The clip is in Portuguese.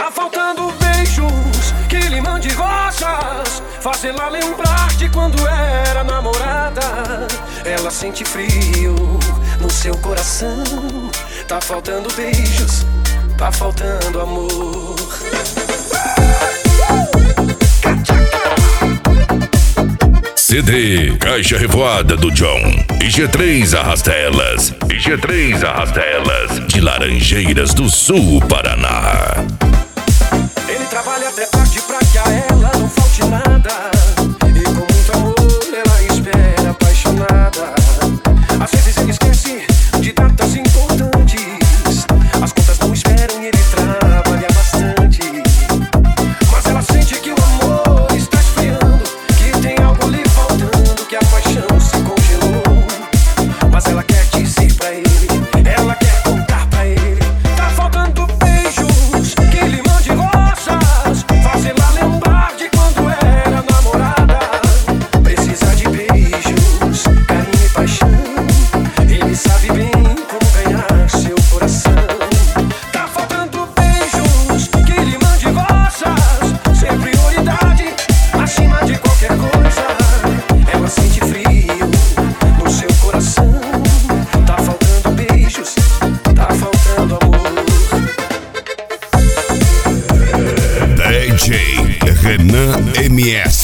Tá faltando beijos que lhe mande rosas, fazê-la lembrar de quando era namorada. Ela sente frio no seu coração. Tá faltando beijos, tá faltando amor. CD Caixa Revoada do John e G3 Arrasta-Elas. E G3 Arrasta-Elas de Laranjeiras do Sul, Paraná. Ele trabalha até tarde pra que a ela não falte nada, e com muito amor ela espera apaixonada. Às vezes ele esquece de datas importantes, as contas não esperam e ele trabalha bastante. Mas ela sente que o amor está esfriando, que tem algo lhe faltando, que a paixão se congelou. Mas ela quer dizer pra ele, ela quer contar pra ele. Tá faltando beijos que lhe mande rosas, fazê-la lembrar de quando era namorada. Precisa de beijos, carinho e paixão. Ele sabe bem como ganhar seu coração. Tá faltando beijos que lhe mande rosas, ser prioridade acima de qualquer coisa. Ela sente frio no seu coração. Tá faltando beijos, tá faltando amor. DJ Renan MS.